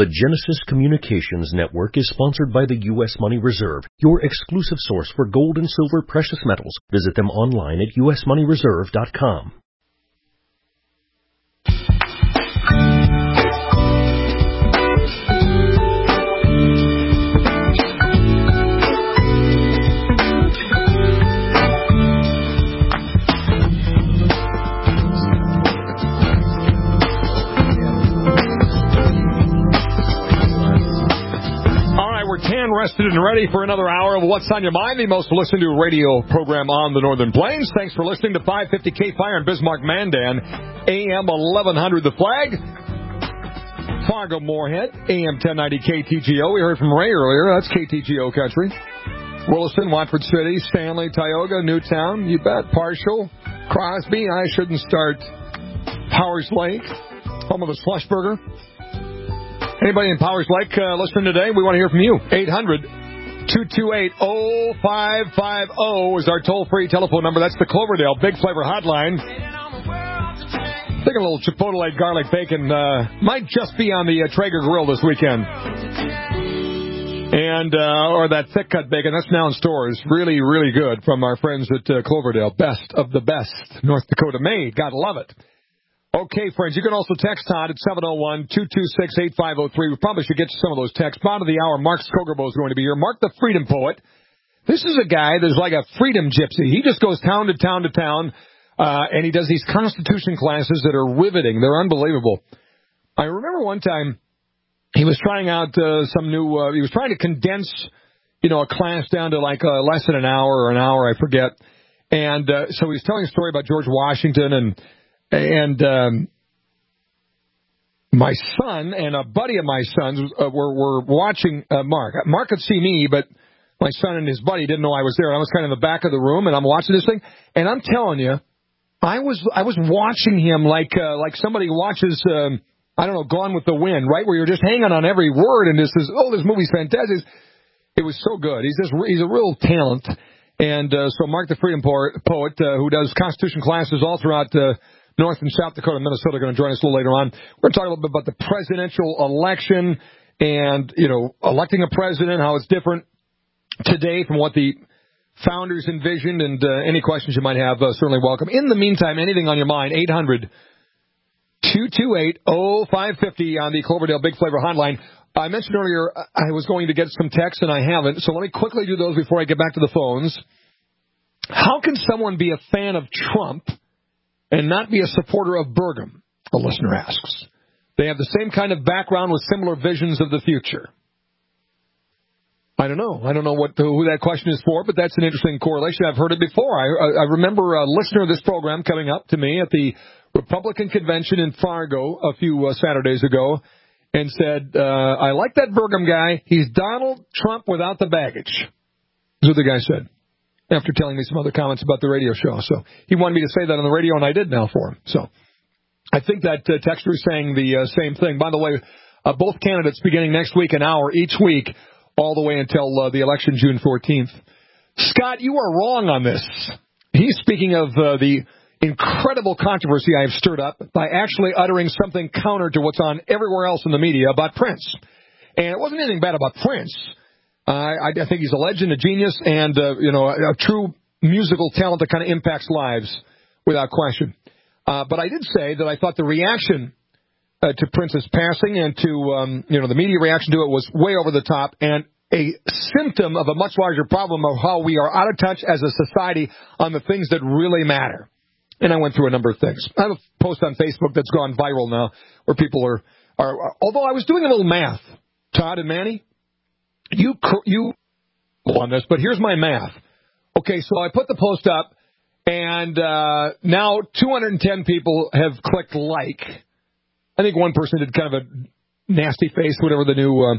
The Genesis Communications Network is sponsored by the U.S. Money Reserve, your exclusive source for gold and silver precious metals. Visit them online at usmoneyreserve.com. Rested and ready for another hour of What's on Your Mind, the most listened to radio program on the Northern Plains. Thanks for listening to 550 K-Fire and Bismarck Mandan, AM 1100 The Flag, Fargo Moorhead, AM 1090 KTGO. We heard from Ray earlier. That's KTGO country. Williston, Watford City, Stanley, Tioga, Newtown, you bet, Parshall, Crosby. I shouldn't start. Powers Lake, home of the Slush Burger. Anybody in Powers Lake listening today? We want to hear from you. 800-228-0550 is our toll-free telephone number. That's the Cloverdale Big Flavor Hotline. I think a little Chipotle garlic bacon might just be on the Traeger grill this weekend. And or that thick-cut bacon. That's now in stores. Really, really good from our friends at Cloverdale. Best of the best. North Dakota made. Gotta love it. Okay, friends, you can also text Todd at 701-226-8503. We probably should get to some of those texts. Bottom of the hour, Mark Skogerbo is going to be here. Mark the Freedom Poet. This is a guy that's like a freedom gypsy. He just goes town to town to town, and he does these Constitution classes that are riveting. They're unbelievable. I remember one time he was trying out some new, he was trying to condense, a class down to like less than an hour or an hour, I forget. And so he was telling a story about George Washington and my son and a buddy of my son's were watching Mark. Mark could see me, but my son and his buddy didn't know I was there. And I was kind of in the back of the room, and I'm watching this thing. And I'm telling you, I was watching him like somebody watches, Gone with the Wind, right? Where you're just hanging on every word, and this movie's fantastic. It was so good. He's a real talent. And so Mark the Freedom Poet, who does Constitution classes all throughout North and South Dakota and Minnesota, are going to join us a little later on. We're going to talk a little bit about the presidential election and, electing a president, how it's different today from what the founders envisioned, and any questions you might have, certainly welcome. In the meantime, anything on your mind, 800-228-0550 on the Cloverdale Big Flavor Hotline. I mentioned earlier I was going to get some texts, and I haven't, so let me quickly do those before I get back to the phones. How can someone be a fan of Trump and not be a supporter of Burgum, a listener asks. They have the same kind of background with similar visions of the future. I don't know. I don't know who that question is for, but that's an interesting correlation. I've heard it before. I remember a listener of this program coming up to me at the Republican convention in Fargo a few Saturdays ago and said, I like that Burgum guy. He's Donald Trump without the baggage. That's what the guy said, after telling me some other comments about the radio show. So he wanted me to say that on the radio, and I did now for him. So I think that texter is saying the same thing. By the way, both candidates beginning next week, an hour each week, all the way until the election June 14th. Scott, you are wrong on this. He's speaking of the incredible controversy I have stirred up by actually uttering something counter to what's on everywhere else in the media about Prince. And it wasn't anything bad about Prince. I think he's a legend, a genius, and a true musical talent that kind of impacts lives without question. But I did say that I thought the reaction to Prince's passing and to the media reaction to it was way over the top and a symptom of a much larger problem of how we are out of touch as a society on the things that really matter. And I went through a number of things. I have a post on Facebook that's gone viral now where people are although I was doing a little math, Todd and Manny. You on this, but here's my math. Okay, so I put the post up, and now 210 people have clicked like. I think one person did kind of a nasty face, whatever the new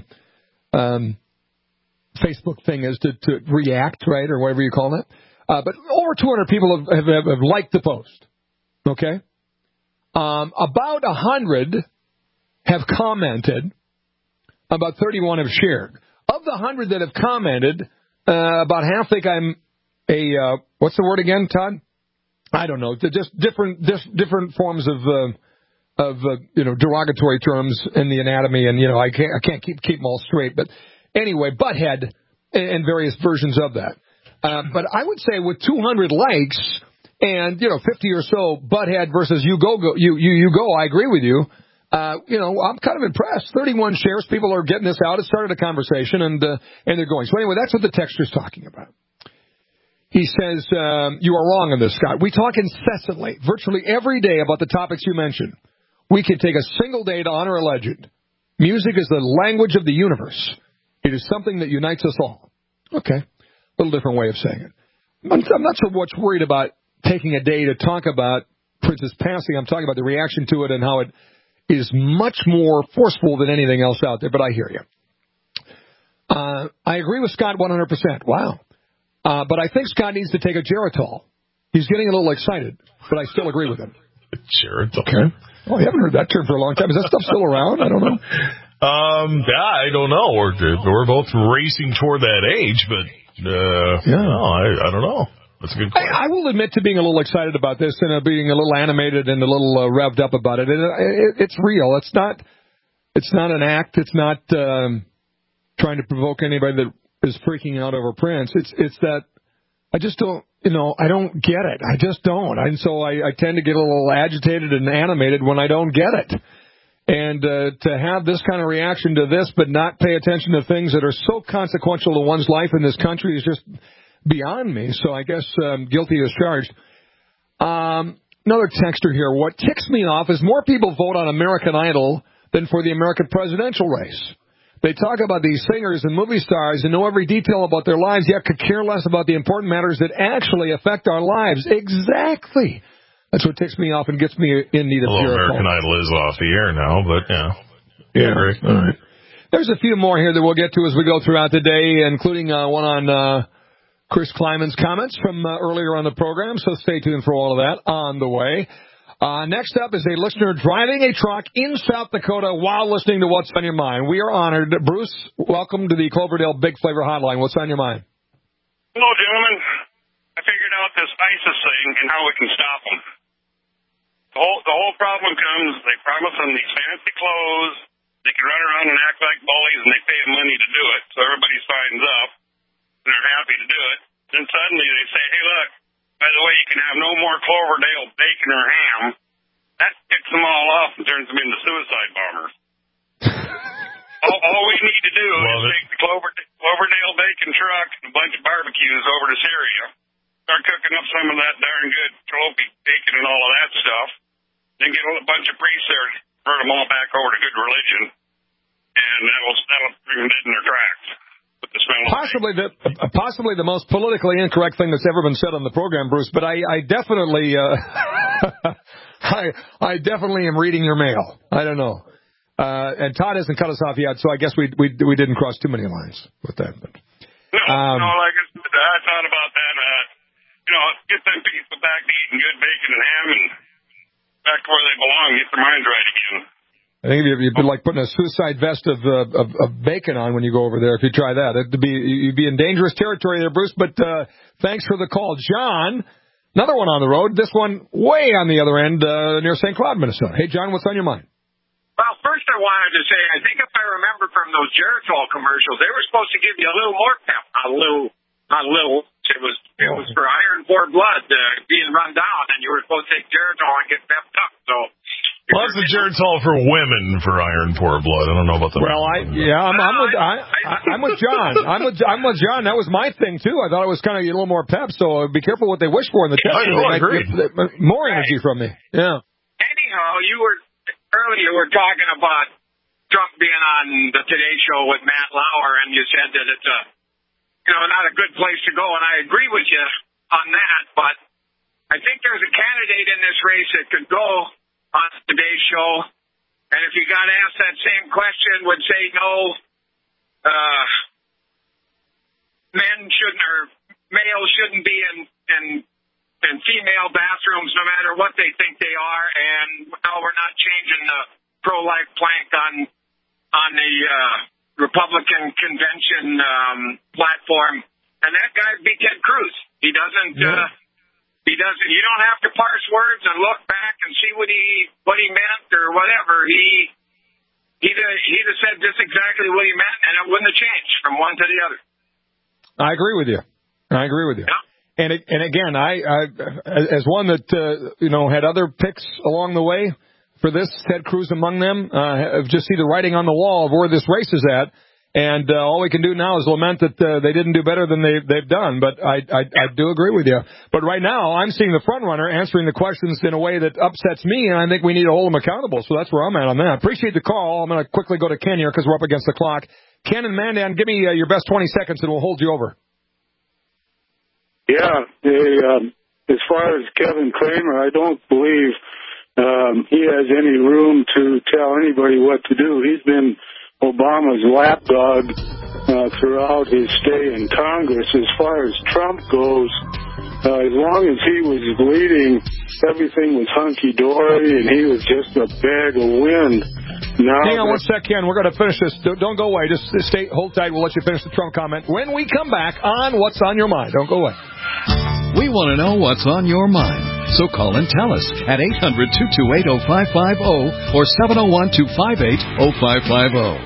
Facebook thing is to react, right, or whatever you call that. But over 200 people have liked the post. Okay, about 100 have commented. About 31 have shared. Of the 100 that have commented, about half think I'm a, what's the word again, Todd? I don't know. Just different forms of derogatory terms in the anatomy, and I can't keep them all straight. But anyway, butthead and various versions of that. But I would say with 200 likes and 50 or so butthead versus you go. I agree with you. I'm kind of impressed. 31 shares. People are getting this out. It started a conversation, and they're going. So anyway, that's what the texter's talking about. He says, you are wrong on this, Scott. We talk incessantly, virtually every day about the topics you mentioned. We could take a single day to honor a legend. Music is the language of the universe. It is something that unites us all. Okay. A little different way of saying it. I'm not so much worried about taking a day to talk about Prince's passing. I'm talking about the reaction to it and how it is much more forceful than anything else out there, but I hear you. I agree with Scott 100%. Wow. But I think Scott needs to take a Geritol. He's getting a little excited, but I still agree with him. Geritol. Okay. Oh, I haven't heard that term for a long time. Is that stuff still around? I don't know. I don't know. We're both racing toward that age, but I don't know. That's a good question. I will admit to being a little excited about this and being a little animated and a little revved up about it. It's real. It's not an act. It's not trying to provoke anybody that is freaking out over Prince. It's that I just don't, I don't get it. I just don't. And so I tend to get a little agitated and animated when I don't get it. And to have this kind of reaction to this but not pay attention to things that are so consequential to one's life in this country is just beyond me. So I guess guilty as charged. Another texter here. What ticks me off is more people vote on American Idol than for the American presidential race. They talk about these singers and movie stars and know every detail about their lives, yet could care less about the important matters that actually affect our lives. Exactly. That's what ticks me off and gets me in need of Geritol. American Idol is off the air now, but yeah. All right. There's a few more here that we'll get to as we go throughout the day, including one on Chris Kleiman's comments from earlier on the program, so stay tuned for all of that on the way. Next up is a listener driving a truck in South Dakota while listening to What's on Your Mind. We are honored. Bruce, welcome to the Cloverdale Big Flavor Hotline. What's on your mind? Hello, gentlemen. I figured out this ISIS thing and how we can stop them. The whole problem comes, they promise them these fancy clothes, they can run around and act like bullies, and they pay them money to do it, so everybody signs up, and they're happy to do it. Then suddenly they say, hey, look, by the way, you can have no more Cloverdale bacon or ham. That kicks them all off and turns them into suicide bombers. all we need to do is take the Cloverdale bacon truck and a bunch of barbecues over to Syria, start cooking up some of that darn good trophy bacon and all of that stuff, then get a bunch of priests there to convert them all back over to good religion, and that'll bring them dead in their tracks. Possibly the most politically incorrect thing that's ever been said on the program, Bruce. But I definitely, I definitely am reading your mail. I don't know. And Todd hasn't cut us off yet, so I guess we didn't cross too many lines with that. But, no, like I thought about that. Get them people back to eating good bacon and ham and back to where they belong. Get their minds right again. I think you'd be like putting a suicide vest of bacon on when you go over there if you try that. You'd be in dangerous territory there, Bruce, but thanks for the call. John, another one on the road, this one way on the other end near St. Cloud, Minnesota. Hey, John, what's on your mind? Well, first I wanted to say, I think if I remember from those Geritol commercials, they were supposed to give you a little more pep, It was for iron poor blood being run down, and you were supposed to take Geritol and get pepped up, so... Well, that's the Geritol for women for iron poor blood. I don't know about the. Well, I'm with John. I'm with John. That was my thing too. I thought it was kind of a little more pep. So be careful what they wish for in the test. I agree. More energy from me. Yeah. Anyhow, earlier you were talking about Trump being on the Today Show with Matt Lauer, and you said that it's not a good place to go, and I agree with you on that. But I think there's a candidate in this race that could go on today's show, and if you got asked that same question, would say no, males shouldn't be in female bathrooms no matter what they think they are, and no, we're not changing the pro-life plank on the Republican convention platform, and that guy would be Ted Cruz. He doesn't. You don't have to parse words and look back and see what he meant or whatever. He'd have said just exactly what he meant, and it wouldn't have changed from one to the other. I agree with you. Yeah. And again, I as one that had other picks along the way for this, Ted Cruz among them, just see the writing on the wall of where this race is at. And all we can do now is lament that they didn't do better than they've done. But I do agree with you. But right now, I'm seeing the front runner answering the questions in a way that upsets me, and I think we need to hold them accountable. So that's where I'm at on that. Appreciate the call. I'm going to quickly go to Ken here because we're up against the clock. Ken and Mandan, give me your best 20 seconds, and we'll hold you over. Yeah, as far as Kevin Cramer, I don't believe he has any room to tell anybody what to do. He's been Obama's lapdog throughout his stay in Congress. As far as Trump goes, as long as he was leading, everything was hunky-dory, and he was just a bag of wind. Now hang on one sec, Ken. We're going to finish this. Don't go away. Just hold tight. We'll let you finish the Trump comment when we come back on What's on Your Mind. Don't go away. We want to know what's on your mind. So call and tell us at 800-228-0550 or 701-258-0550.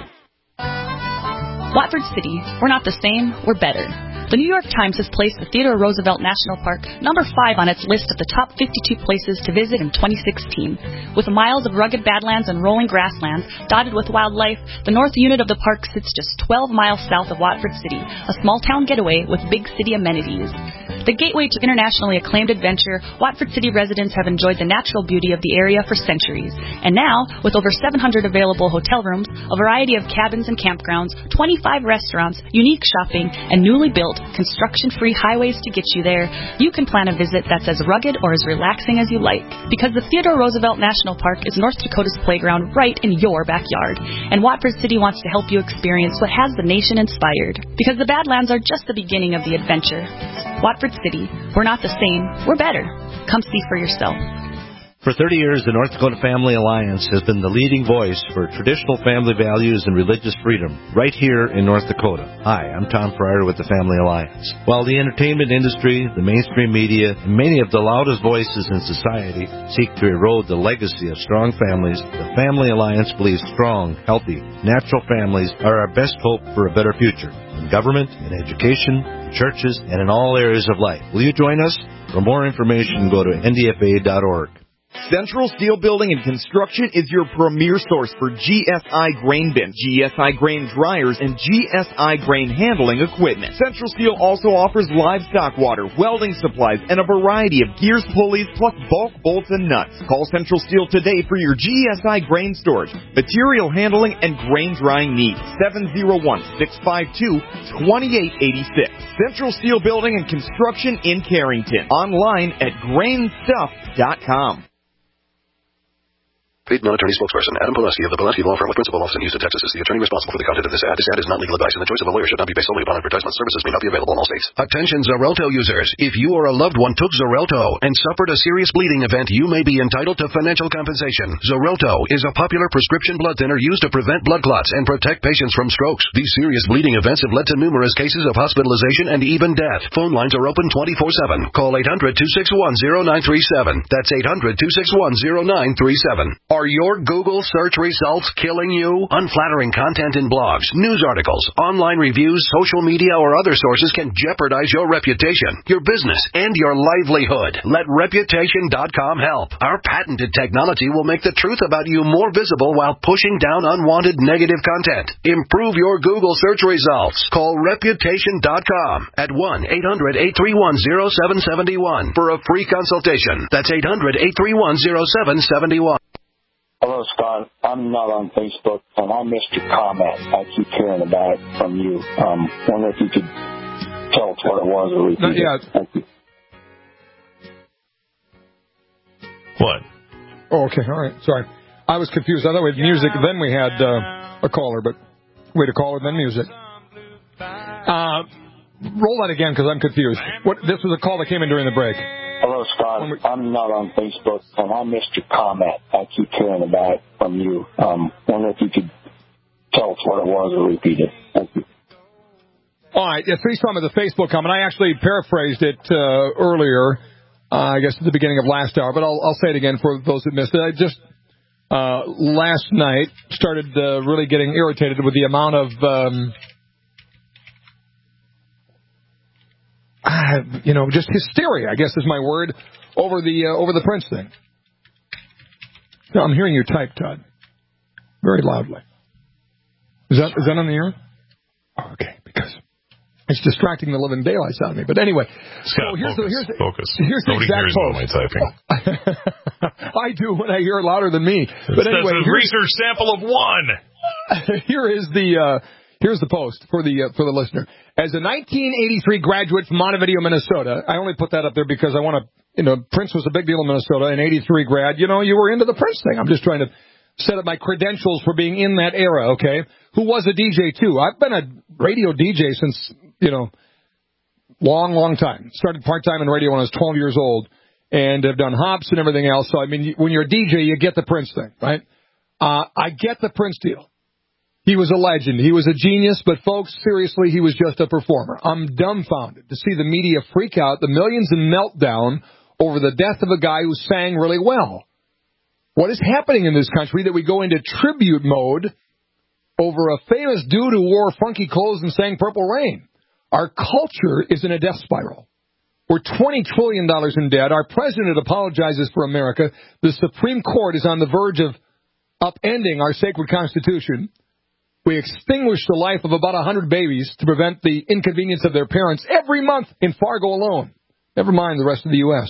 Watford City, we're not the same, we're better. The New York Times has placed the Theodore Roosevelt National Park number 5 on its list of the top 52 places to visit in 2016. With miles of rugged badlands and rolling grasslands dotted with wildlife, the north unit of the park sits just 12 miles south of Watford City, a small-town getaway with big city amenities. The gateway to internationally acclaimed adventure, Watford City residents have enjoyed the natural beauty of the area for centuries. And now, with over 700 available hotel rooms, a variety of cabins and campgrounds, 25 restaurants, unique shopping, and newly built, construction-free highways to get you there, you can plan a visit that's as rugged or as relaxing as you like. Because the Theodore Roosevelt National Park is North Dakota's playground right in your backyard. And Watford City wants to help you experience what has the nation inspired. Because the Badlands are just the beginning of the adventure. Watford City, we're not the same, we're better. Come see for yourself. For 30 years, the North Dakota Family Alliance has been the leading voice for traditional family values and religious freedom right here in North Dakota. Hi, I'm Tom Fryer with the Family Alliance. While the entertainment industry, the mainstream media, and many of the loudest voices in society seek to erode the legacy of strong families, the Family Alliance believes strong, healthy, natural families are our best hope for a better future in government, in education, in churches, and in all areas of life. Will you join us? For more information, go to ndfa.org. Central Steel Building and Construction is your premier source for GSI grain bins, GSI grain dryers, and GSI grain handling equipment. Central Steel also offers livestock water, welding supplies, and a variety of gears, pulleys, plus bulk bolts and nuts. Call Central Steel today for your GSI grain storage, material handling, and grain drying needs. 701-652-2886. Central Steel Building and Construction in Carrington. Online at grainstuff.com. Paid non-attorney spokesperson Adam Pulaski of the Pulaski Law Firm with principal office in Houston, Texas is the attorney responsible for the content of this ad. This ad is not legal advice, and the choice of a lawyer should not be based solely upon advertisement. Services may not be available in all states. Attention Xarelto users. If you or a loved one took Xarelto and suffered a serious bleeding event, you may be entitled to financial compensation. Xarelto is a popular prescription blood thinner used to prevent blood clots and protect patients from strokes. These serious bleeding events have led to numerous cases of hospitalization and even death. Phone lines are open 24/7. Call 800-261-0937. That's 800-261-0937. Are your Google search results killing you? Unflattering content in blogs, news articles, online reviews, social media, or other sources can jeopardize your reputation, your business, and your livelihood. Let Reputation.com help. Our patented technology will make the truth about you more visible while pushing down unwanted negative content. Improve your Google search results. Call Reputation.com at 1-800-831-0771 for a free consultation. That's 800-831-0771. Hello, Scott. I'm not on Facebook, and I missed your comment. I keep hearing about it from you. Wonder if you could tell us what it was or repeat it. Thank you. What? Oh, okay. All right. Sorry. I was confused. I thought we had music, then we had a caller, but we had a caller, then music. Roll that again, because I'm confused. This was a call that came in during the break. Hello, Scott. I'm not on Facebook, and I missed your comment. I keep hearing about it from you. Wonder if you could tell us what it was or repeat it. Thank you. All right. Yeah, please tell me the Facebook comment. I actually paraphrased it earlier. I guess at the beginning of last hour, but I'll say it again for those that missed it. I just last night started really getting irritated with the amount of just hysteria, I guess is my word, over the Prince thing. No, I'm hearing you type, Todd, very loudly. Is that on the air? Oh, okay, because it's distracting the living daylights out of me. But anyway, Scott, here's focus. Here's the Nobody exact hears post. my typing. I do when I hear it louder than me. But anyway, that's a research sample of one. Here's the post for the listener. As a 1983 graduate from Montevideo, Minnesota, I only put that up there because I want to. Prince was a big deal in Minnesota. An 83 grad, you were into the Prince thing. I'm just trying to set up my credentials for being in that era. Okay, who was a DJ too? I've been a radio DJ since long time. Started part-time in radio when I was 12 years old and have done hops and everything else. So, I mean, when you're a DJ, you get the Prince thing, right? I get the Prince deal. He was a legend. He was a genius, but folks, seriously, he was just a performer. I'm dumbfounded to see the media freak out, the millions in meltdown over the death of a guy who sang really well. What is happening in this country that we go into tribute mode over a famous dude who wore funky clothes and sang Purple Rain? Our culture is in a death spiral. We're $20 trillion in debt. Our president apologizes for America. The Supreme Court is on the verge of upending our sacred Constitution. We extinguish the life of about 100 babies to prevent the inconvenience of their parents every month in Fargo alone. Never mind the rest of the U.S.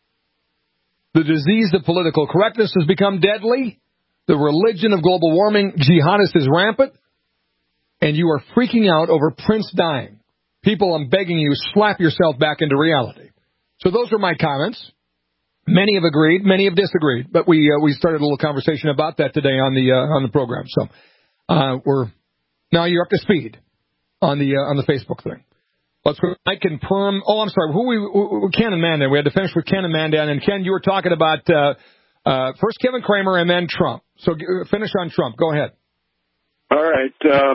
The disease of political correctness has become deadly. The religion of global warming, jihadist, is rampant. And you are freaking out over Prince dying. People, I'm begging you, slap yourself back into reality. So those are my comments. Many have agreed, many have disagreed. But we started a little conversation about that today on the program. So now you're up to speed on the Facebook thing. Let's go. Mike and Perm. Oh, I'm sorry. Ken and Mandan. We had to finish with Ken and Mandan. And Ken, you were talking about first Kevin Kramer and then Trump. So finish on Trump. Go ahead. All right.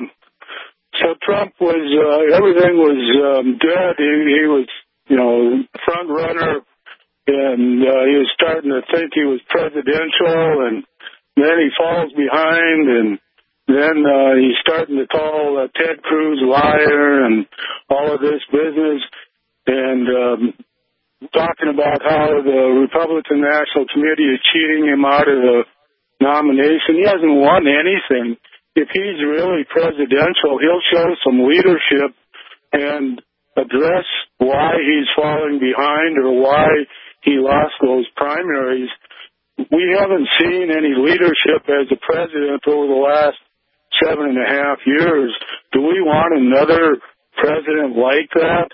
So Trump was everything was dead. He was front runner, and he was starting to think he was presidential, and then he falls behind, and then he's starting to call Ted Cruz a liar and all of this business, and talking about how the Republican National Committee is cheating him out of the nomination. He hasn't won anything. If he's really presidential, he'll show some leadership and address why he's falling behind or why he lost those primaries. We haven't seen any leadership as a president over the last 7.5 years. Do we want another president like that?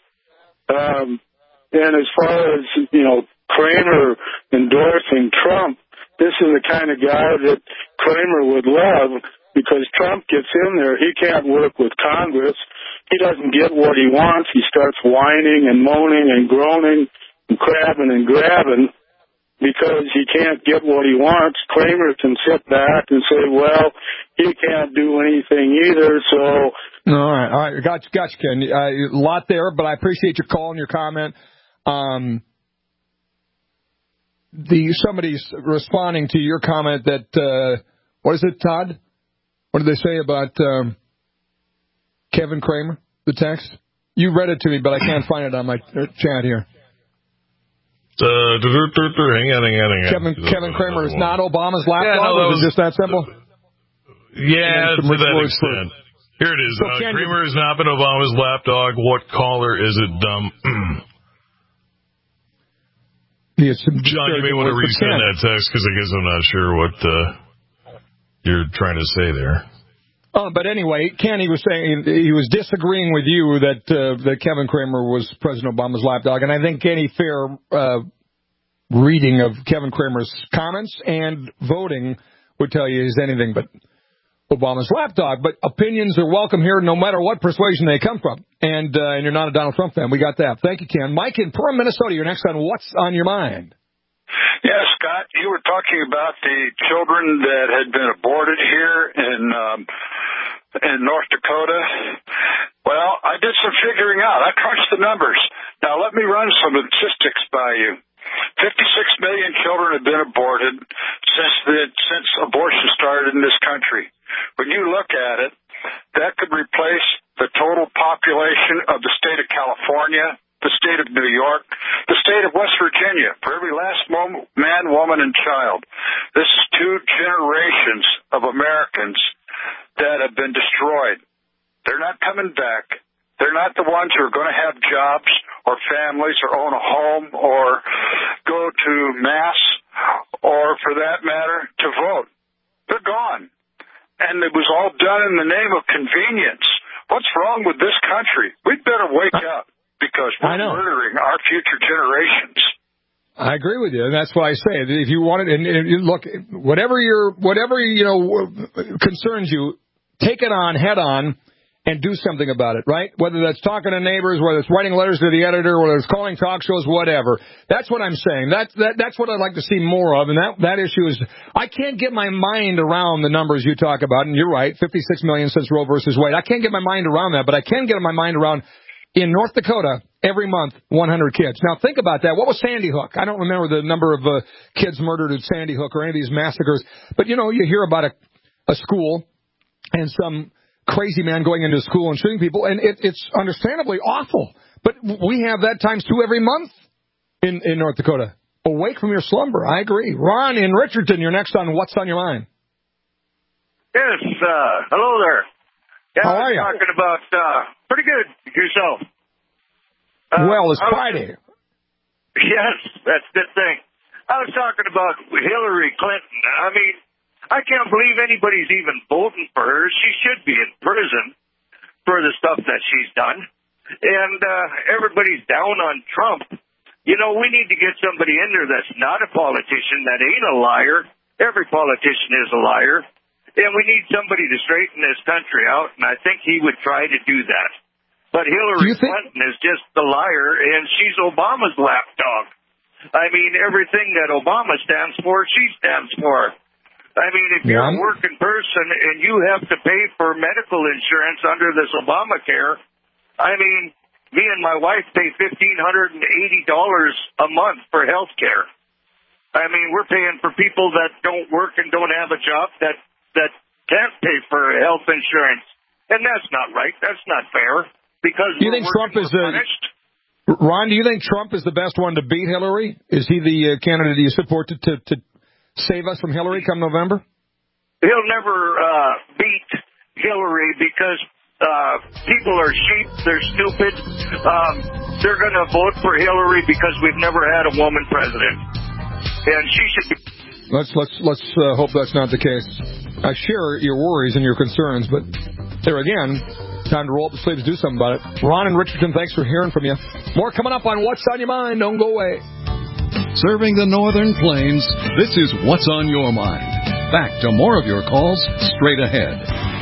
And as far as, Kramer endorsing Trump, this is the kind of guy that Kramer would love, because Trump gets in there. He can't work with Congress. He doesn't get what he wants. He starts whining and moaning and groaning and crabbing and grabbing because he can't get what he wants. Kramer can sit back and say, well, he can't do anything either, so... All right. Gotcha, Ken. A lot there, but I appreciate your call and your comment. Somebody's responding to your comment that, what is it, Todd? What did they say about Kevin Kramer, the text? You read it to me, but I can't find it on my chat here. Hang on. Kevin Kramer is not Obama's lapdog? Is it just that simple? Yeah, to that extent. Here it is. Kramer has not been Obama's lapdog. What caller is it, dumb? John, you may want to resend that text because I guess I'm not sure what you're trying to say there. But anyway, Ken, he was saying he was disagreeing with you that Kevin Kramer was President Obama's lapdog, and I think any fair reading of Kevin Kramer's comments and voting would tell you he's anything but Obama's lapdog. But opinions are welcome here, no matter what persuasion they come from. And you're not a Donald Trump fan. We got that. Thank you, Ken. Mike in Perham, Minnesota, you're next on What's on Your Mind. Yeah, Scott, you were talking about the children that had been aborted here in North Dakota. Well, I did some figuring out. I crunched the numbers. Now, let me run some statistics by you. 56 million children have been aborted since abortion started in this country. When you look at it, that could replace the total population of the state of California, the state of New York, the state of West Virginia, for every last man, woman, and child. This is 2 generations of Americans that have been destroyed. They're not coming back. They're not the ones who are going to have jobs or families or own a home or go to mass or, for that matter, to vote. They're gone. And it was all done in the name of convenience. What's wrong with this country? We'd better wake up because we're murdering our future generations. I agree with you, and that's why I say that if you want it, and look, whatever concerns you, take it on head on. And do something about it, right? Whether that's talking to neighbors, whether it's writing letters to the editor, whether it's calling talk shows, whatever. That's what I'm saying. That's what I'd like to see more of. And that issue is, I can't get my mind around the numbers you talk about. And you're right, 56 million since Roe versus Wade. I can't get my mind around that, but I can get my mind around in North Dakota every month 100 kids. Now think about that. What was Sandy Hook? I don't remember the number of kids murdered at Sandy Hook or any of these massacres. But you hear about a school and some crazy man going into school and shooting people, and it's understandably awful. But we have that times 2 every month in North Dakota. Awake from your slumber. I agree. Ron in Richardson, you're next on What's on Your Mind. Yes, hello there. Yeah, how are you? Talking about, pretty good, yourself. Well, it's Friday. Yes, that's the thing. I was talking about Hillary Clinton. I mean, I can't believe anybody's even voting for her. She should be in prison for the stuff that she's done. And everybody's down on Trump. We need to get somebody in there that's not a politician, that ain't a liar. Every politician is a liar. And we need somebody to straighten this country out, and I think he would try to do that. But Hillary Clinton is just the liar, and she's Obama's lapdog. I mean, everything that Obama stands for, she stands for. I mean, if you're a working person and you have to pay for medical insurance under this Obamacare, I mean, me and my wife pay $1,580 a month for health care. I mean, we're paying for people that don't work and don't have a job that can't pay for health insurance. And that's not right. That's not fair. Because do you think Trump is Ron, do you think Trump is the best one to beat Hillary? Is he the candidate you support to save us from Hillary come November? He'll never beat Hillary because people are sheep. They're stupid. They're going to vote for Hillary because we've never had a woman president, and she should be. Let's hope that's not the case. I share your worries and your concerns, but there again, time to roll up the sleeves, do something about it. Ron and Richardson, thanks for hearing from you. More coming up on What's on Your Mind. Don't go away. Serving the Northern Plains, this is What's on Your Mind. Back to more of your calls straight ahead.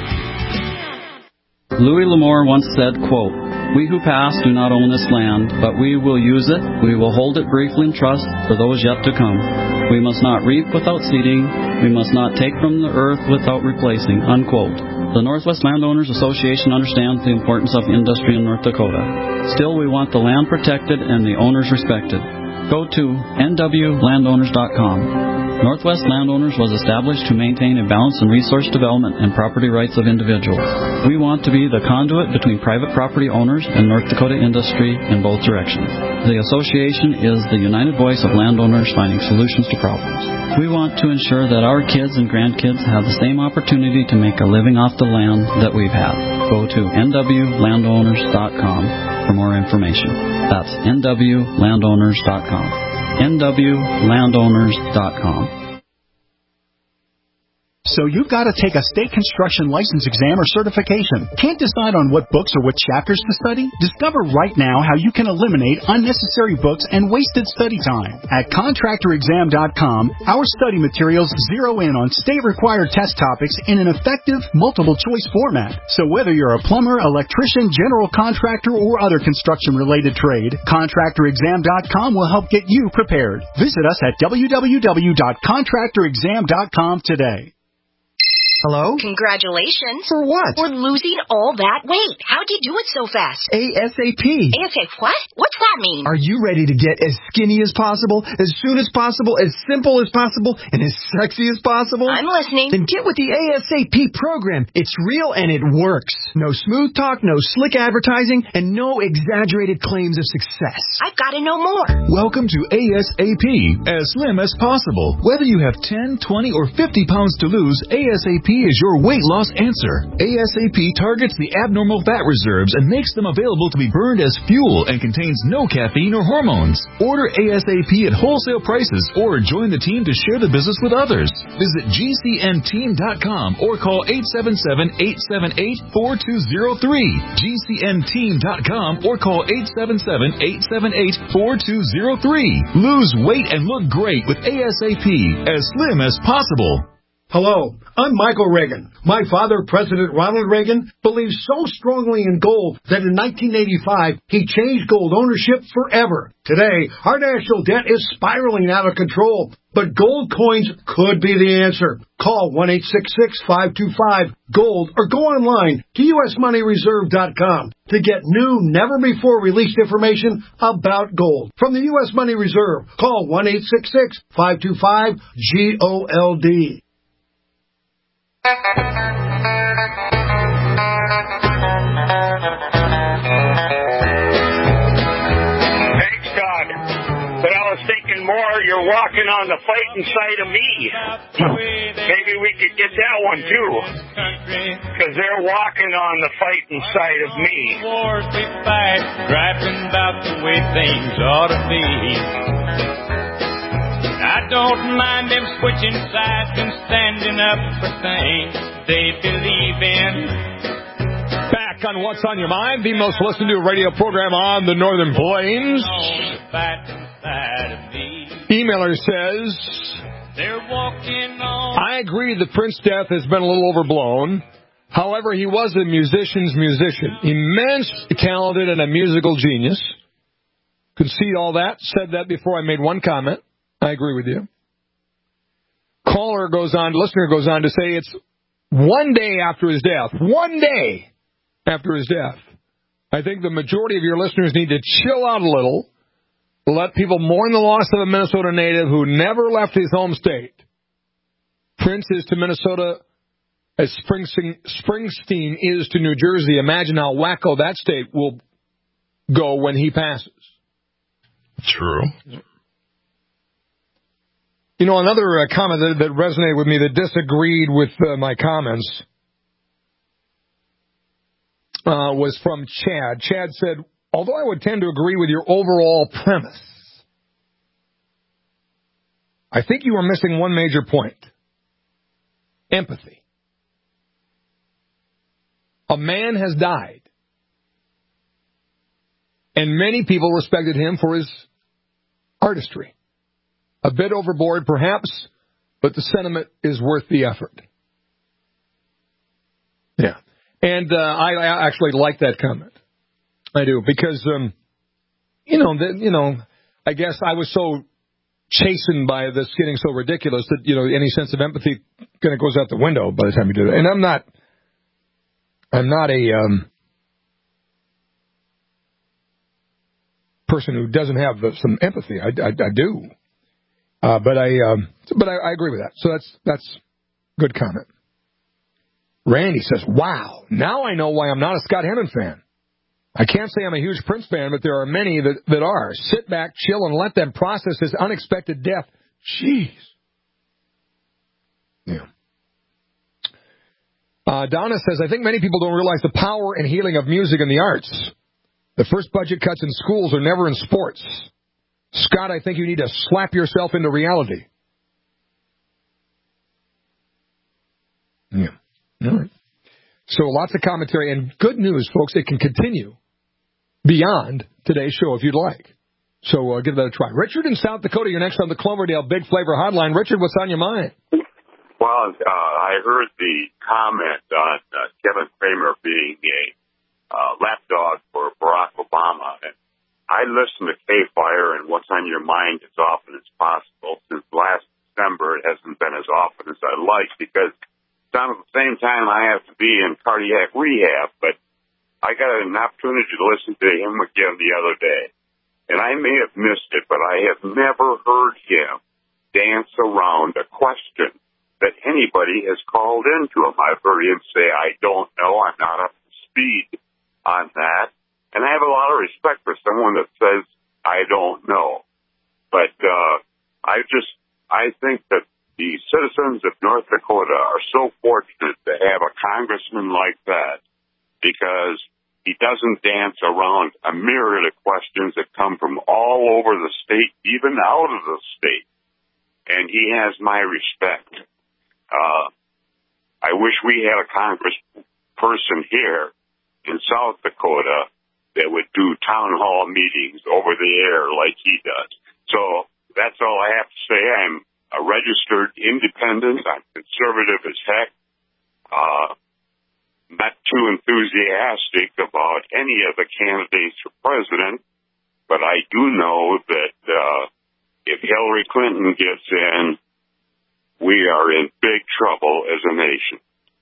Louis L'Amour once said, quote, "We who pass do not own this land, but we will use it. We will hold it briefly in trust for those yet to come. We must not reap without seeding. We must not take from the earth without replacing," unquote. The Northwest Landowners Association understands the importance of industry in North Dakota. Still, we want the land protected and the owners respected. Go to nwlandowners.com. Northwest Landowners was established to maintain a balance in resource development and property rights of individuals. We want to be the conduit between private property owners and North Dakota industry in both directions. The association is the united voice of landowners finding solutions to problems. We want to ensure that our kids and grandkids have the same opportunity to make a living off the land that we've had. Go to nwlandowners.com for more information. That's nwlandowners.com. nwlandowners.com. So you've got to take a state construction license exam or certification. Can't decide on what books or what chapters to study? Discover right now how you can eliminate unnecessary books and wasted study time. At contractorexam.com, our study materials zero in on state-required test topics in an effective, multiple-choice format. So whether you're a plumber, electrician, general contractor, or other construction-related trade, contractorexam.com will help get you prepared. Visit us at www.contractorexam.com today. Hello? Congratulations. For what? For losing all that weight. How'd you do it so fast? ASAP. ASAP what? What's that mean? Are you ready to get as skinny as possible, as soon as possible, as simple as possible, and as sexy as possible? I'm listening. Then get with the ASAP program. It's real and it works. No smooth talk, no slick advertising, and no exaggerated claims of success. I've got to know more. Welcome to ASAP, as slim as possible. Whether you have 10, 20, or 50 pounds to lose, ASAP is your weight loss answer. ASAP targets the abnormal fat reserves and makes them available to be burned as fuel and contains no caffeine or hormones. Order ASAP at wholesale prices or join the team to share the business with others. Visit GCNteam.com or call 877-878-4203. GCNteam.com or call 877-878-4203. Lose weight and look great with ASAP, as slim as possible. Hello, I'm Michael Reagan. My father, President Ronald Reagan, believed so strongly in gold that in 1985, he changed gold ownership forever. Today, our national debt is spiraling out of control, but gold coins could be the answer. Call 1-866-525-GOLD or go online to usmoneyreserve.com to get new, never-before-released information about gold. From the U.S. Money Reserve, call 1-866-525-GOLD. Thanks, God. But I was thinking more, you're walking on the fighting side of me. Maybe we could get that one, too. Because they're walking on the fighting side of me. Wars we fight, griping about the way things ought to be. I don't mind them switching sides and standing up for things they believe in. Back on What's on Your Mind, the most listened to radio program on the Northern Plains. Emailer says, they're walking on. I agree that Prince's death has been a little overblown. However, he was a musician's musician. Immensely talented and a musical genius. Concede all that. Said that before I made one comment. I agree with you. Listener goes on to say it's one day after his death. One day after his death. I think the majority of your listeners need to chill out a little. Let people mourn the loss of a Minnesota native who never left his home state. Prince is to Minnesota as Springsteen is to New Jersey. Imagine how wacko that state will go when he passes. True. You know, another comment that resonated with me, that disagreed with my comments, was from Chad. Chad said, although I would tend to agree with your overall premise, I think you are missing one major point. Empathy. A man has died, and many people respected him for his artistry. A bit overboard, perhaps, but the sentiment is worth the effort. Yeah. And I actually like that comment. I do, because, I guess I was so chastened by this getting so ridiculous that, any sense of empathy kind of goes out the window by the time you do that. And I'm not a person who doesn't have some empathy. I do. But I agree with that. So that's good comment. Randy says, wow, now I know why I'm not a Scott Hennon fan. I can't say I'm a huge Prince fan, but there are many that are. Sit back, chill, and let them process his unexpected death. Jeez. Yeah. Donna says, I think many people don't realize the power and healing of music and the arts. The first budget cuts in schools are never in sports. Scott, I think you need to slap yourself into reality. Yeah. All right. So lots of commentary and good news, folks. It can continue beyond today's show if you'd like. So give that a try. Richard in South Dakota, you're next on the Cloverdale Big Flavor Hotline. Richard, what's on your mind? Well, I heard the comment on Kevin Kramer being a lapdog for Barack Obama. And I listen to K-Fire and What's on Your Mind as often as possible. Since last December, it hasn't been as often as I'd like because Donald time I have to be in cardiac rehab, but I got an opportunity to listen to him again the other day. And I may have missed it, but I have never heard him dance around a question that anybody has called into him. I've heard him say, I don't know, I'm not up to speed on that. And I have a lot of respect for someone that says, I don't know. But I think that the citizens of North Dakota are so fortunate to have a congressman like that, because he doesn't dance around a myriad of questions that come from all over the state, even out of the state. And he has my respect. I wish we had a congressperson here in South Dakota that would do town hall meetings over the air like he does. So that's all I have to say. I'm a registered independent. I'm conservative as heck. Not too enthusiastic about any of the candidates for president, but I do know that if Hillary Clinton gets in, we are in big trouble as a nation.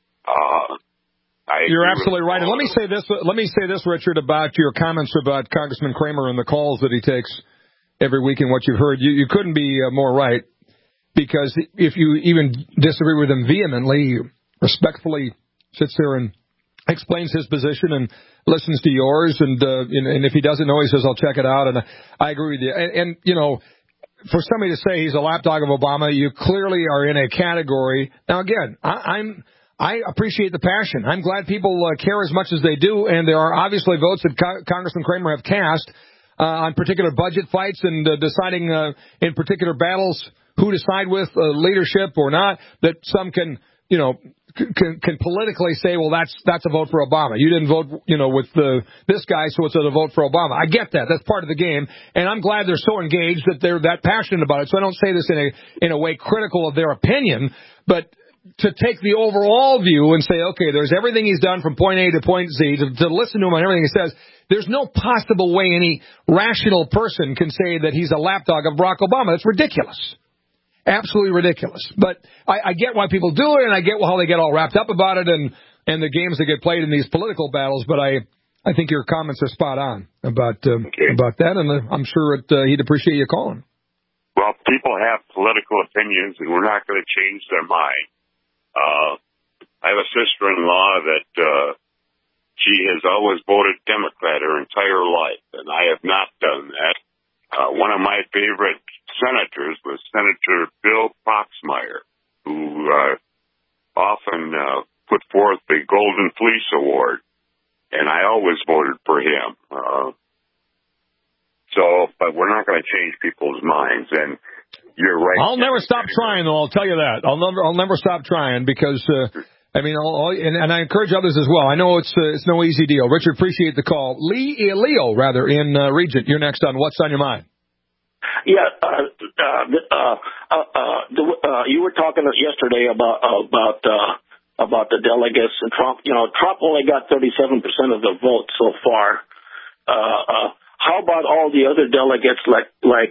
You're absolutely right. And let me say this, Richard, about your comments about Congressman Cramer and the calls that he takes every week and what you've heard. You couldn't be more right, because if you even disagree with him vehemently, he respectfully sits there and explains his position and listens to yours. And if he doesn't know, he says, I'll check it out. And I agree with you. And you know, for somebody to say he's a lapdog of Obama, you clearly are in a category. Now, again, I appreciate the passion. I'm glad people care as much as they do. And there are obviously votes that Congressman Cramer have cast on particular budget fights and deciding in particular battles who to side with, leadership or not, that some can politically say, well, that's a vote for Obama. You didn't vote, with this guy, so it's a vote for Obama. I get that. That's part of the game. And I'm glad they're so engaged, that they're that passionate about it. So I don't say this in a way critical of their opinion, but to take the overall view and say, okay, there's everything he's done from point A to point Z, to listen to him on everything he says, there's no possible way any rational person can say that he's a lapdog of Barack Obama. That's ridiculous. Absolutely ridiculous. But I get why people do it, and I get how they get all wrapped up about it and the games that get played in these political battles. But I think your comments are spot on about that, and I'm sure he'd appreciate you calling. Well, people have political opinions, and we're not going to change their mind. I have a sister-in-law that she has always voted Democrat her entire life, and I have not done that. One of my favorite senators was Senator Bill Proxmire, who often put forth the Golden Fleece Award, and I always voted for him. But we're not going to change people's minds, and you're right. I'll never stop trying, though. I'll tell you that. I'll never stop trying, because and I encourage others as well. I know it's no easy deal. Richard, appreciate the call. Leo, in Regent, you're next on What's on Your Mind. Yeah, you were talking yesterday about the delegates and Trump. Trump only got 37% of the vote so far. How about all the other delegates, like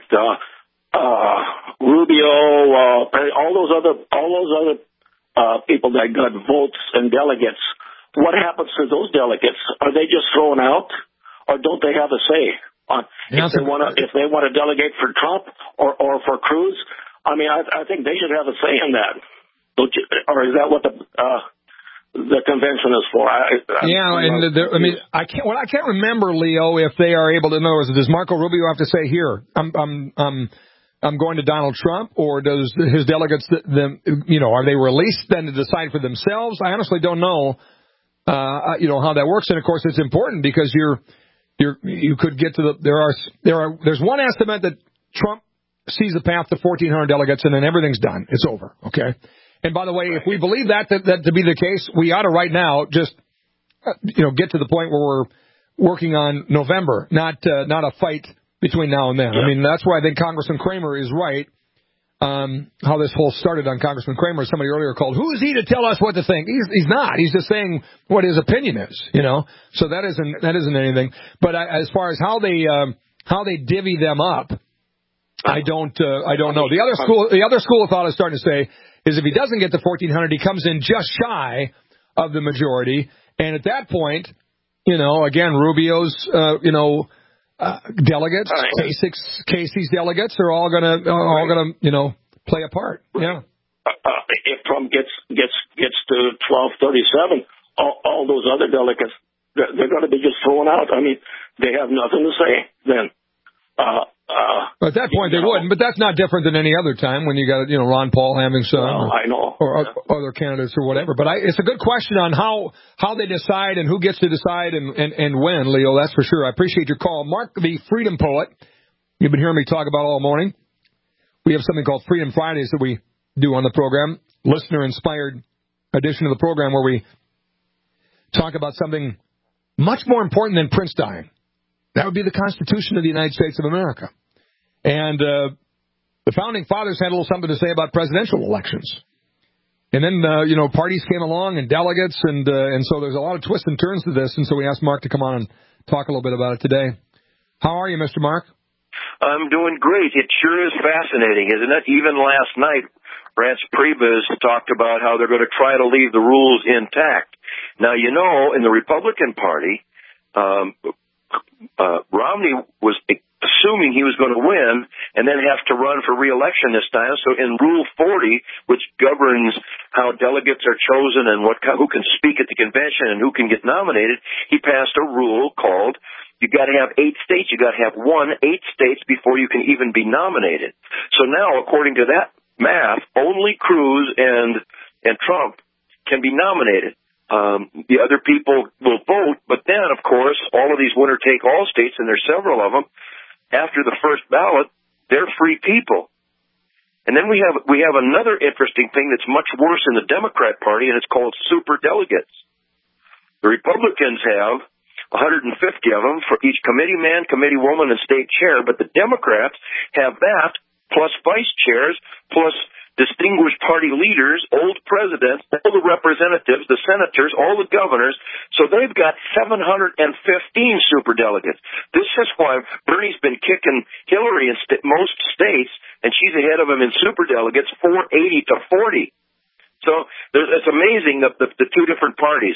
Rubio, all those other people that got votes and delegates? What happens to those delegates? Are they just thrown out, or don't they have a say? If they want to delegate for Trump or for Cruz, I think they should have a say in that. Don't you, or is that what the convention is for? I can't remember, Leo, if they are able to. In other words, does Marco Rubio have to say, here, I'm going to Donald Trump, or does his delegates, are they released then to decide for themselves? I honestly don't know, how that works. And of course, it's important, because you could get to there's one estimate that Trump sees the path to 1,400 delegates, and then everything's done. It's over. Okay. And by the way, if we believe that to be the case, we ought to right now just, get to the point where we're working on November, not a fight between now and then. Yeah. That's why I think Congressman Cramer is right. How this whole started on Congressman Cramer. Somebody earlier called, who is he to tell us what to think? He's not. He's just saying what his opinion is, So that isn't anything. But as far as how they divvy them up, I don't know. The other school of thought is starting to say is if he doesn't get to 1,400, he comes in just shy of the majority. And at that point, again, Rubio's, delegates, Casey's delegates are all gonna play a part. Yeah. If Trump gets to 1237, all those other delegates, they're going to be just thrown out. I mean, they have nothing to say then. At that point, they wouldn't, but that's not different than any other time when you got, Ron Paul having some, I know, or other candidates or whatever. But it's a good question on how they decide and who gets to decide and when, Leo. That's for sure. I appreciate your call, Mark, the Freedom Poet. You've been hearing me talk about all morning. We have something called Freedom Fridays that we do on the program, listener-inspired edition of the program where we talk about something much more important than Prince dying. That would be the Constitution of the United States of America. And the Founding Fathers had a little something to say about presidential elections. And then, parties came along and delegates, and so there's a lot of twists and turns to this, and so we asked Mark to come on and talk a little bit about it today. How are you, Mr. Mark? I'm doing great. It sure is fascinating, isn't it? Even last night, Reince Priebus talked about how they're going to try to leave the rules intact. Now, in the Republican Party, Romney was assuming he was going to win and then have to run for re-election this time. So in Rule 40, which governs how delegates are chosen and who can speak at the convention and who can get nominated, he passed a rule called you got to have 8 states. You got to have 8 states before you can even be nominated. So now, according to that math, only Cruz and Trump can be nominated. The other people will vote, but then, of course, all of these winner-take-all states, and there's several of them, after the first ballot, they're free people. And then we have another interesting thing that's much worse in the Democrat Party, and it's called superdelegates. The Republicans have 150 of them for each committee man, committee woman, and state chair, but the Democrats have that, plus vice chairs, plus distinguished party leaders, old presidents, all the representatives, the senators, all the governors. So they've got 715 superdelegates. This is why Bernie's been kicking Hillary in most states, and she's ahead of him in superdelegates, 480 to 40. So it's amazing the two different parties.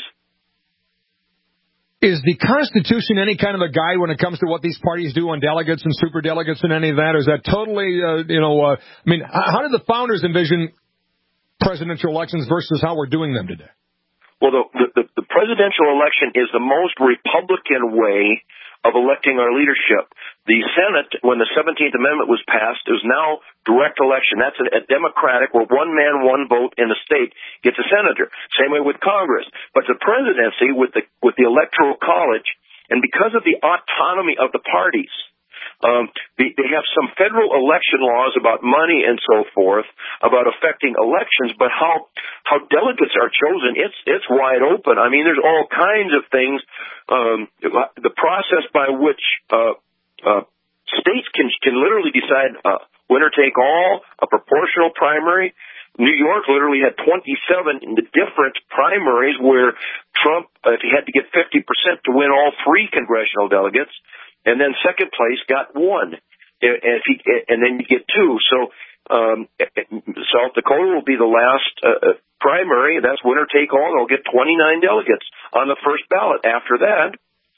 Is the Constitution any kind of a guide when it comes to what these parties do on delegates and superdelegates and any of that? Or is that totally, how did the founders envision presidential elections versus how we're doing them today? Well, the presidential election is the most Republican way of electing our leadership. The Senate, when the 17th Amendment was passed, is now direct election. That's a Democratic, where one man, one vote in the state gets a senator. Same way with Congress. But the presidency, with the Electoral College, and because of the autonomy of the parties, they have some federal election laws about money and so forth, about affecting elections, but how delegates are chosen, it's wide open. I mean, there's all kinds of things. The process by which states can literally decide winner take all, a proportional primary. New York literally had 27 in the different primaries where Trump, if he had to get 50% to win all 3 congressional delegates, and then second place got 1, and then you get 2. So South Dakota will be the last primary. That's winner take all. They'll get 29 delegates on the first ballot. After that,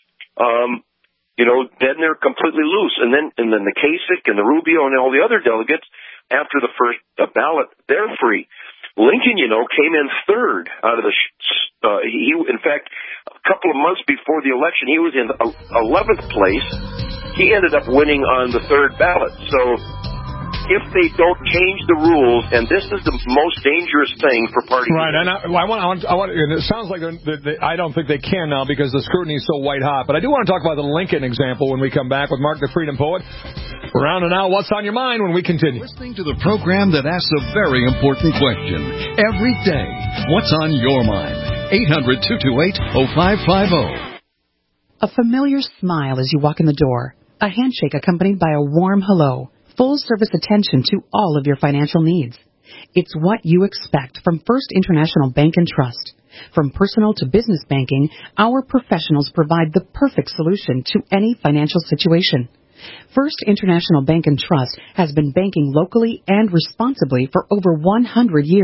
then they're completely loose. And then the Kasich and the Rubio and all the other delegates, after the first ballot, they're free. Lincoln, came in third out of the. In fact, a couple of months before the election, he was in 11th place. He ended up winning on the third ballot. So, if they don't change the rules, and this is the most dangerous thing for parties. Right, and I want. And it sounds like I don't think they can now because the scrutiny is so white hot. But I do want to talk about the Lincoln example when we come back with Mark the Freedom Poet. Rounding out what's on your mind when we continue. Listening to the program that asks a very important question every day. What's on your mind? 800-228-0550. A familiar smile as you walk in the door. A handshake accompanied by a warm hello. Full service attention to all of your financial needs. It's what you expect from First International Bank and Trust. From personal to business banking, our professionals provide the perfect solution to any financial situation. First International Bank and Trust has been banking locally and responsibly for over 100 years.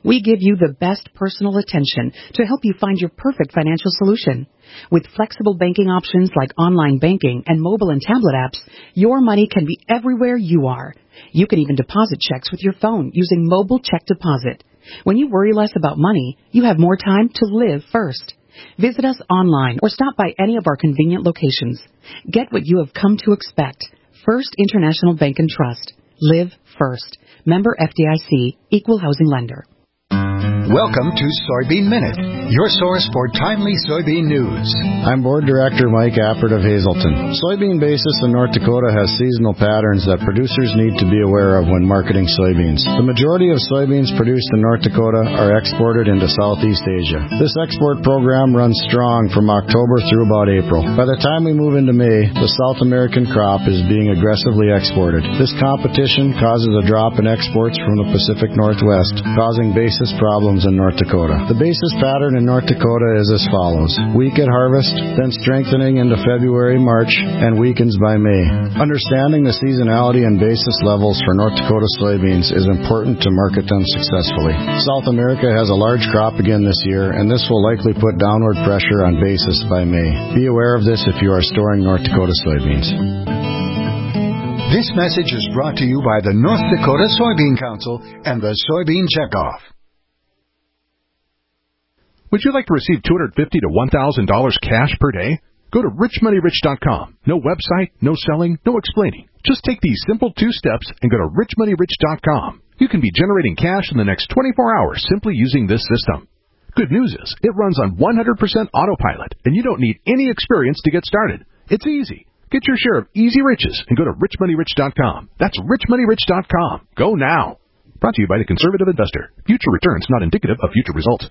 We give you the best personal attention to help you find your perfect financial solution. With flexible banking options like online banking and mobile and tablet apps, your money can be everywhere you are. You can even deposit checks with your phone using mobile check deposit. When you worry less about money, you have more time to live first. Visit us online or stop by any of our convenient locations. Get what you have come to expect. First International Bank and Trust. Live first. Member FDIC, Equal Housing Lender. Welcome to Soybean Minute, your source for timely soybean news. I'm Board Director Mike Appert of Hazelton. Soybean basis in North Dakota has seasonal patterns that producers need to be aware of when marketing soybeans. The majority of soybeans produced in North Dakota are exported into Southeast Asia. This export program runs strong from October through about April. By the time we move into May, the South American crop is being aggressively exported. This competition causes a drop in exports from the Pacific Northwest, causing basis problems in North Dakota. The basis pattern in North Dakota is as follows. Weak at harvest, then strengthening into February, March, and weakens by May. Understanding the seasonality and basis levels for North Dakota soybeans is important to market them successfully. South America has a large crop again this year, and this will likely put downward pressure on basis by May. Be aware of this if you are storing North Dakota soybeans. This message is brought to you by the North Dakota Soybean Council and the Soybean Checkoff. Would you like to receive $250 to $1,000 cash per day? Go to richmoneyrich.com. No website, no selling, no explaining. Just take these simple 2 steps and go to richmoneyrich.com. You can be generating cash in the next 24 hours simply using this system. Good news is, it runs on 100% autopilot, and you don't need any experience to get started. It's easy. Get your share of easy riches and go to richmoneyrich.com. That's richmoneyrich.com. Go now. Brought to you by the Conservative Investor. Future returns not indicative of future results.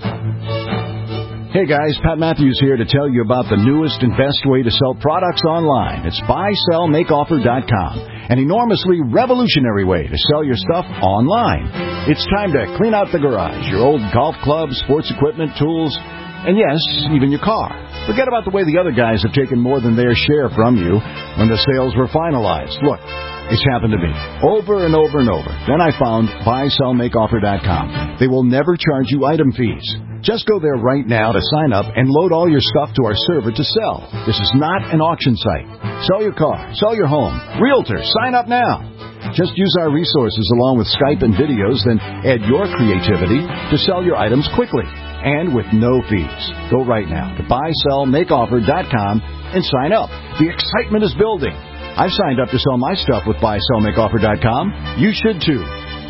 Hey guys, Pat Matthews here to tell you about the newest and best way to sell products online. It's buysellmakeoffer.com, an enormously revolutionary way to sell your stuff online. It's time to clean out the garage, your old golf clubs, sports equipment, tools, and yes, even your car. Forget about the way the other guys have taken more than their share from you when the sales were finalized. Look, it's happened to me over and over and over. Then I found buysellmakeoffer.com. They will never charge you item fees. Just go there right now to sign up and load all your stuff to our server to sell. This is not an auction site. Sell your car, sell your home. Realtor, sign up now. Just use our resources along with Skype and videos, then add your creativity to sell your items quickly and with no fees. Go right now to buysellmakeoffer.com and sign up. The excitement is building. I've signed up to sell my stuff with buysellmakeoffer.com. You should too.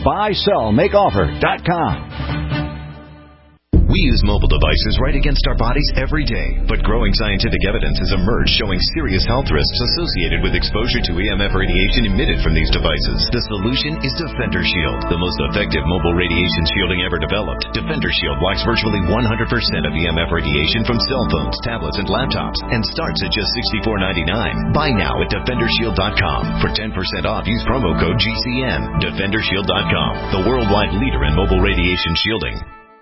buysellmakeoffer.com. We use mobile devices right against our bodies every day, but growing scientific evidence has emerged showing serious health risks associated with exposure to EMF radiation emitted from these devices. The solution is Defender Shield, the most effective mobile radiation shielding ever developed. Defender Shield blocks virtually 100% of EMF radiation from cell phones, tablets, and laptops, and starts at just $64.99. Buy now at DefenderShield.com. For 10% off, use promo code GCN. DefenderShield.com, the worldwide leader in mobile radiation shielding.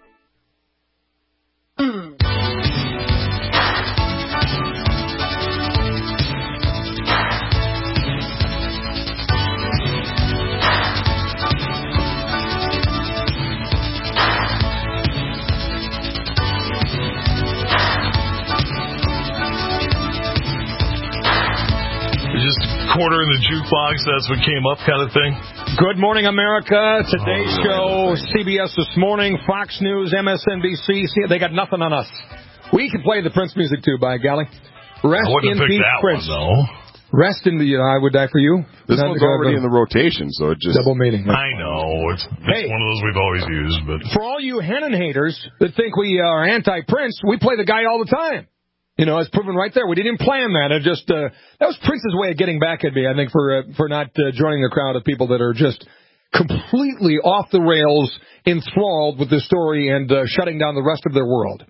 Quarter in the jukebox, that's what came up kind of thing. Good morning, America. Today's show, CBS This Morning, Fox News, MSNBC. They got nothing on us. We can play the Prince music, too, by golly. Rest in peace, Prince. Rest in the I Would Die For You. This one's already in the rotation, so it just... Double meaning. I know. It's one of those we've always used. But for all you Hennon haters that think we are anti-Prince, we play the guy all the time. You know, it's proven right there. We didn't plan that. It just that was Prince's way of getting back at me, I think, for not joining the crowd of people that are just completely off the rails, enthralled with this story and shutting down the rest of their world.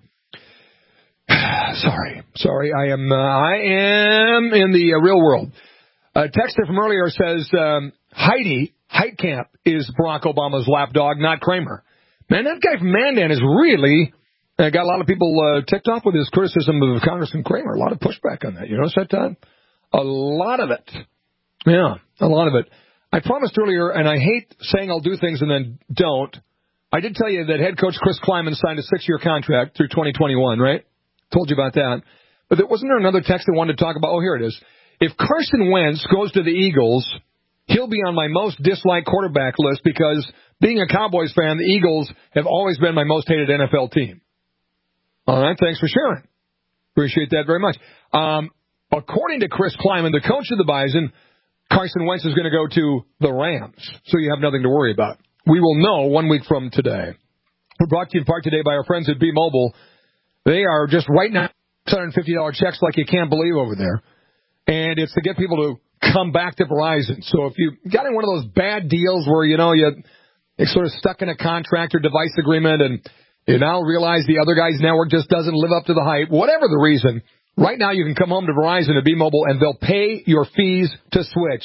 Sorry. I am in the real world. A texter from earlier says Heitkamp is Barack Obama's lapdog, not Kramer. Man, that guy from Mandan is really. I got a lot of people ticked off with his criticism of Congressman Kramer. A lot of pushback on that. You notice that, Todd? A lot of it. Yeah, a lot of it. I promised earlier, and I hate saying I'll do things and then don't, I did tell you that head coach Chris Kleiman signed a 6-year contract through 2021, right? Told you about that. But wasn't there another text I wanted to talk about? Oh, here it is. If Carson Wentz goes to the Eagles, he'll be on my most disliked quarterback list because being a Cowboys fan, the Eagles have always been my most hated NFL team. All right, thanks for sharing. Appreciate that very much. According to Chris Kleiman, the coach of the Bison, Carson Wentz is going to go to the Rams, so you have nothing to worry about. We will know 1 week from today. We're brought to you in part today by our friends at B-Mobile. They are just right now $650 checks like you can't believe over there. And it's to get people to come back to Verizon. So if you got in one of those bad deals where, you're sort of stuck in a contract or device agreement and you now realize the other guy's network just doesn't live up to the hype, whatever the reason, right now you can come home to Verizon at B-Mobile and they'll pay your fees to switch.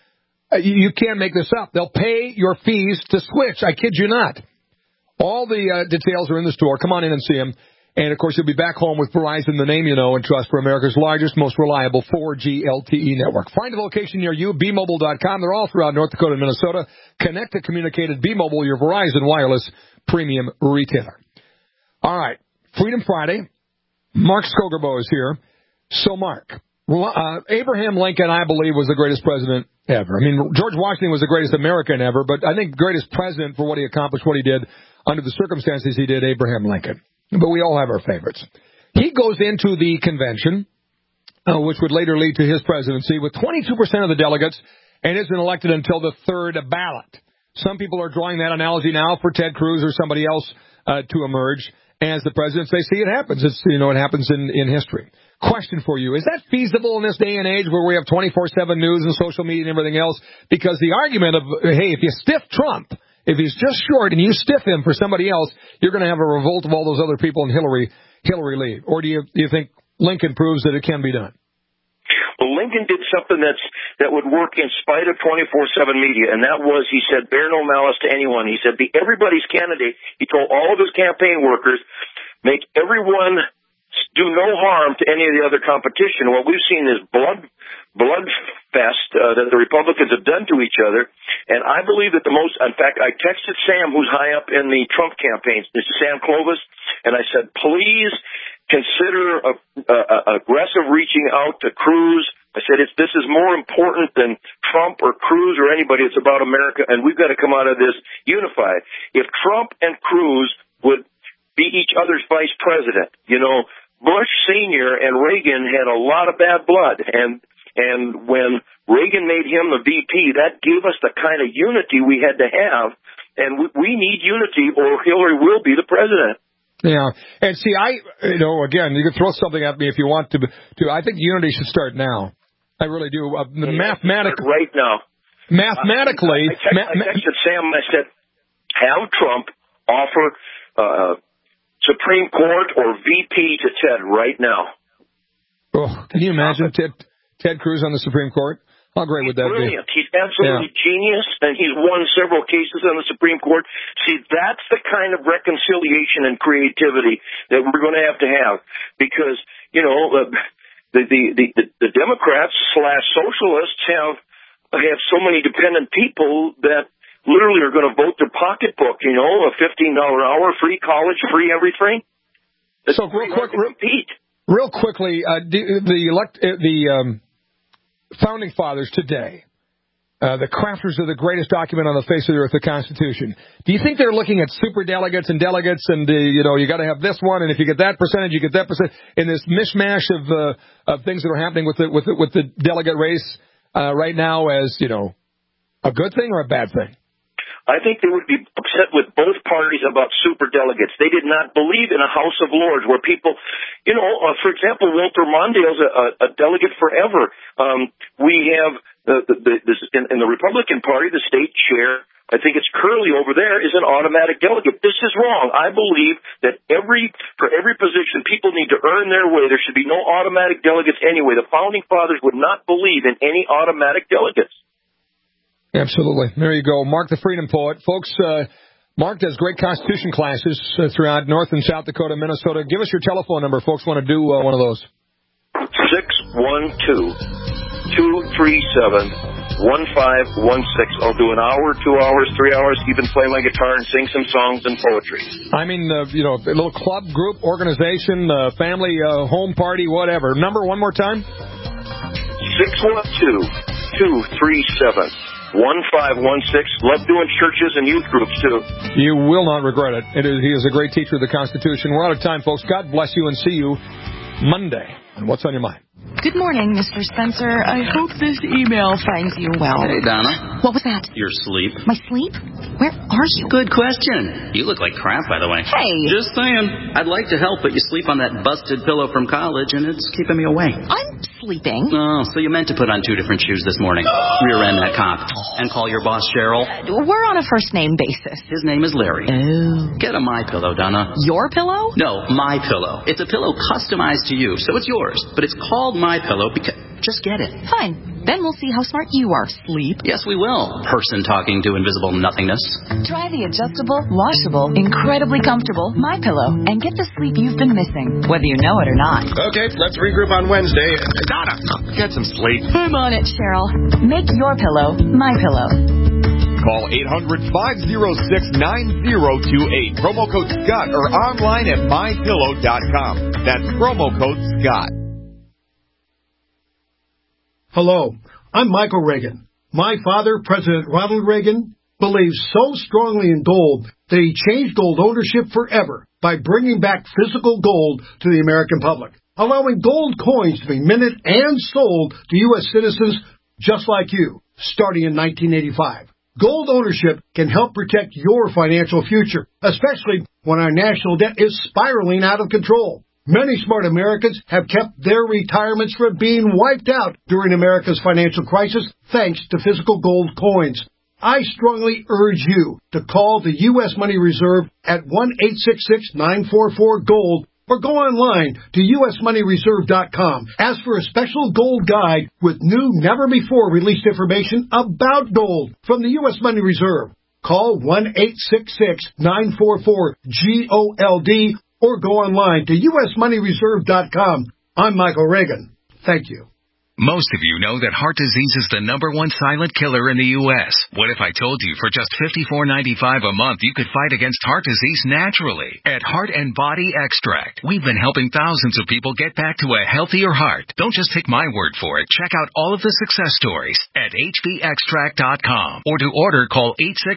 You can't make this up. They'll pay your fees to switch. I kid you not. All the details are in the store. Come on in and see them. And, of course, you'll be back home with Verizon, the name you know and trust for America's largest, most reliable 4G LTE network. Find a location near you, bmobile.com. They're all throughout North Dakota and Minnesota. Connect to communicate at B-Mobile, your Verizon wireless premium retailer. All right, Freedom Friday. Mark Skogerbo is here. So, Mark, Abraham Lincoln, I believe, was the greatest president ever. I mean, George Washington was the greatest American ever, but I think greatest president for what he accomplished, what he did under the circumstances he did, Abraham Lincoln. But we all have our favorites. He goes into the convention, which would later lead to his presidency, with 22% of the delegates and isn't elected until the third ballot. Some people are drawing that analogy now for Ted Cruz or somebody else to emerge as the president. They see it happens. It's, it happens in history. Question for you. Is that feasible in this day and age where we have 24/7 news and social media and everything else? Because the argument of, hey, if you stiff Trump, if he's just short and you stiff him for somebody else, you're going to have a revolt of all those other people and Hillary leave. Or do you think Lincoln proves that it can be done? Well, Lincoln did something that would work in spite of 24/7 media, and that was, he said, bear no malice to anyone. He said, be everybody's candidate. He told all of his campaign workers, make everyone do no harm to any of the other competition. What we've seen is blood fest that the Republicans have done to each other, and I believe that in fact, I texted Sam, who's high up in the Trump campaigns, Mr. Sam Clovis, and I said, please consider aggressive reaching out to Cruz. I said, this is more important than Trump or Cruz or anybody. It's about America, and we've got to come out of this unified. If Trump and Cruz would be each other's vice president, Bush Sr. and Reagan had a lot of bad blood, and when Reagan made him the VP, that gave us the kind of unity we had to have, and we need unity or Hillary will be the president. Yeah, and see, again, you can throw something at me if you want to. I think unity should start now. I really do. Mathematically, right now. Mathematically, I texted Sam and I said, have Trump offer Supreme Court or VP to Ted right now. Oh, can you imagine Ted Cruz on the Supreme Court? How great would that be? Brilliant. He's absolutely genius, and he's won several cases on the Supreme Court. See, that's the kind of reconciliation and creativity that we're going to have, because the Democrats / socialists have so many dependent people that literally are going to vote their pocketbook. A $15 hour, free college, free everything. It's so real quickly, the Founding Fathers today, the crafters of the greatest document on the face of the earth, the Constitution. Do you think they're looking at super delegates and delegates, and you got to have this one, and if you get that percentage, you get that percent, in this mishmash of things that are happening with the delegate race right now as a good thing or a bad thing? I think they would be upset with both parties about super delegates. They did not believe in a House of Lords where people, for example, Walter Mondale's a delegate forever. We have in the Republican Party, the state chair, I think it's Curley over there, is an automatic delegate. This is wrong. I believe that for every position, people need to earn their way. There should be no automatic delegates anyway. The Founding Fathers would not believe in any automatic delegates. Absolutely. There you go. Mark the Freedom Poet. Folks, Mark does great Constitution classes throughout North and South Dakota, Minnesota. Give us your telephone number. Folks want to do one of those. 612 237-1516. I'll do an hour, 2 hours, 3 hours, even play my guitar and sing some songs and poetry. I mean, a little club, group, organization, family, home party, whatever. Number one more time? 612-237-1516. Love doing churches and youth groups, too. You will not regret it. He is a great teacher of the Constitution. We're out of time, folks. God bless you, and see you Monday on What's on Your Mind. Good morning, Mr. Spencer. I hope this email finds you well. Hey, Donna. What was that? Your sleep. My sleep? Where are you? Good question. You look like crap, by the way. Hey. Just saying. I'd like to help, but you sleep on that busted pillow from college, and it's keeping me awake. I'm sleeping. Oh, so you meant to put on 2 different shoes this morning. Rear end that cop. And call your boss, Cheryl. We're on a first-name basis. His name is Larry. Oh. Get a My Pillow, Donna. Your pillow? No, My Pillow. It's a pillow customized to you, so it's yours. But it's called My Pillow because... Just get it. Fine. Then we'll see how smart you are, sleep. Yes, we will. Person talking to invisible nothingness. Try the adjustable, washable, incredibly comfortable My Pillow and get the sleep you've been missing, whether you know it or not. Okay, let's regroup on Wednesday. Donna, get some sleep. I'm on it, Cheryl. Make your pillow My Pillow. Call 800-506-9028. Promo code Scott or online at mypillow.com. That's promo code Scott. Hello, I'm Michael Reagan. My father, President Ronald Reagan, believes so strongly in gold that he changed gold ownership forever by bringing back physical gold to the American public, allowing gold coins to be minted and sold to U.S. citizens just like you, starting in 1985. Gold ownership can help protect your financial future, especially when our national debt is spiraling out of control. Many smart Americans have kept their retirements from being wiped out during America's financial crisis thanks to physical gold coins. I strongly urge you to call the U.S. Money Reserve at 1-866-944-GOLD or go online to usmoneyreserve.com. Ask for a special gold guide with new, never-before-released information about gold from the U.S. Money Reserve. Call 1-866-944-GOLD or go online to usmoneyreserve.com. I'm Michael Reagan. Thank you. Most of you know that heart disease is the #1 silent killer in the U.S. What if I told you for just $54.95 a month you could fight against heart disease naturally? At Heart and Body Extract, we've been helping thousands of people get back to a healthier heart. Don't just take my word for it. Check out all of the success stories at hbextract.com. Or to order, call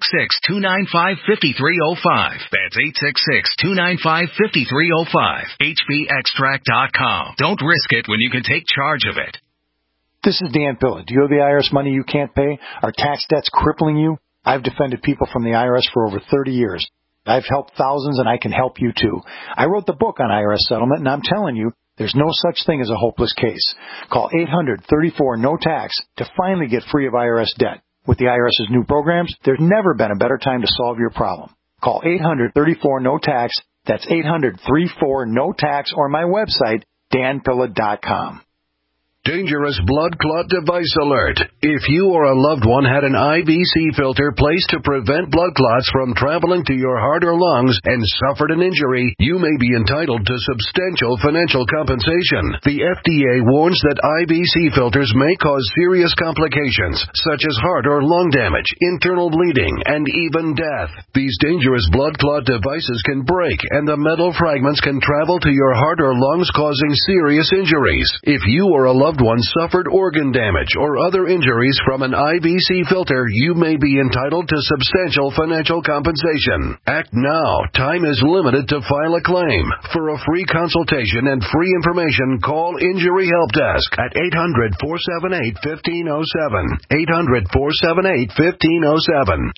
866-295-5305. That's 866-295-5305. hbextract.com. Don't risk it when you can take charge of it. This is Dan Pilla. Do you owe the IRS money you can't pay? Are tax debts crippling you? I've defended people from the IRS for over 30 years. I've helped thousands, and I can help you too. I wrote the book on IRS settlement, and I'm telling you, there's no such thing as a hopeless case. Call 800-34-NO-TAX to finally get free of IRS debt. With the IRS's new programs, there's never been a better time to solve your problem. Call 800-34-NO-TAX. That's 800-34-NO-TAX, or my website, danpilla.com. Dangerous blood clot device alert. If you or a loved one had an IVC filter placed to prevent blood clots from traveling to your heart or lungs and suffered an injury, you may be entitled to substantial financial compensation. The FDA warns that IVC filters may cause serious complications, such as heart or lung damage, internal bleeding, and even death. These dangerous blood clot devices can break, and the metal fragments can travel to your heart or lungs, causing serious injuries. If you or a loved one suffered organ damage or other injuries from an IVC filter, you may be entitled to substantial financial compensation. Act now. Time is limited to file a claim. For a free consultation and free information, call Injury Help Desk at 800-478-1507. 800-478-1507.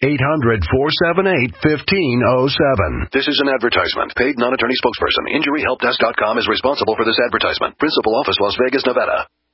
800-478-1507. This is an advertisement. Paid non-attorney spokesperson. InjuryHelpDesk.com is responsible for this advertisement. Principal office, Las Vegas, Nevada.